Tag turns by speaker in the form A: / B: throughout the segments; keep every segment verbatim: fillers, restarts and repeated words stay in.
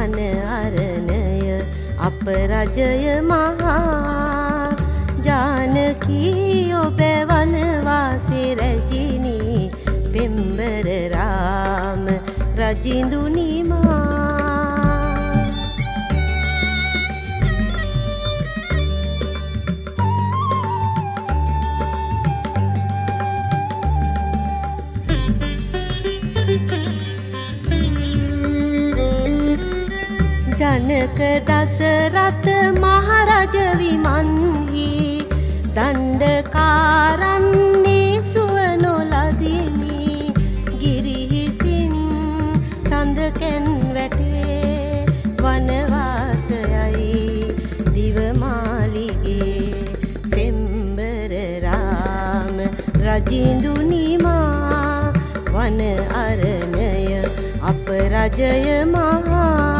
A: වන අරණය අප රජය මහා ජානකී ඔබ වනවාසේ රැජිනී පෙම්බර රාම රජිඳුනි මා ජනක දසරථ මහරජ විමන්හි දණ්ඩකාරන්නේ සුවනොලදිමි ගිරිහිසින් සඳකැන් වැටේ වනවාසයයි දිවමාලිගේ පෙම්බර රාම රජිඳුනි මා වන අරණය අප රජය මහා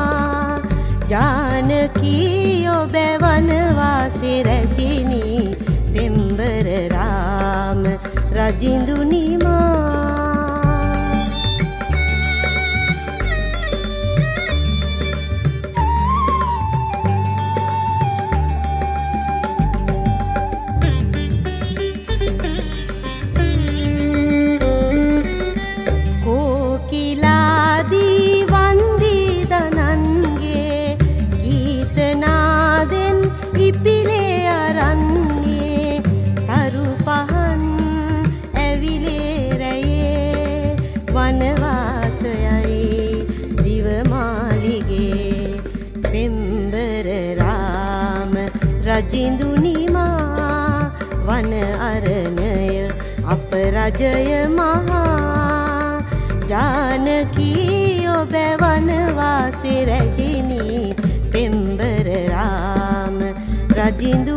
A: ජානකී ඔබ වනවාසේ රැජිනී පෙම්බර රාම රජිඳුනි මා වනවාසයයි දිවමාලිගේ පෙම්බර රාම රජිඳුනි මා වන අරණය අප රජය මහා ජානකී ඔබ වනවාසේ රැජිනී පෙම්බර රාම රජිඳු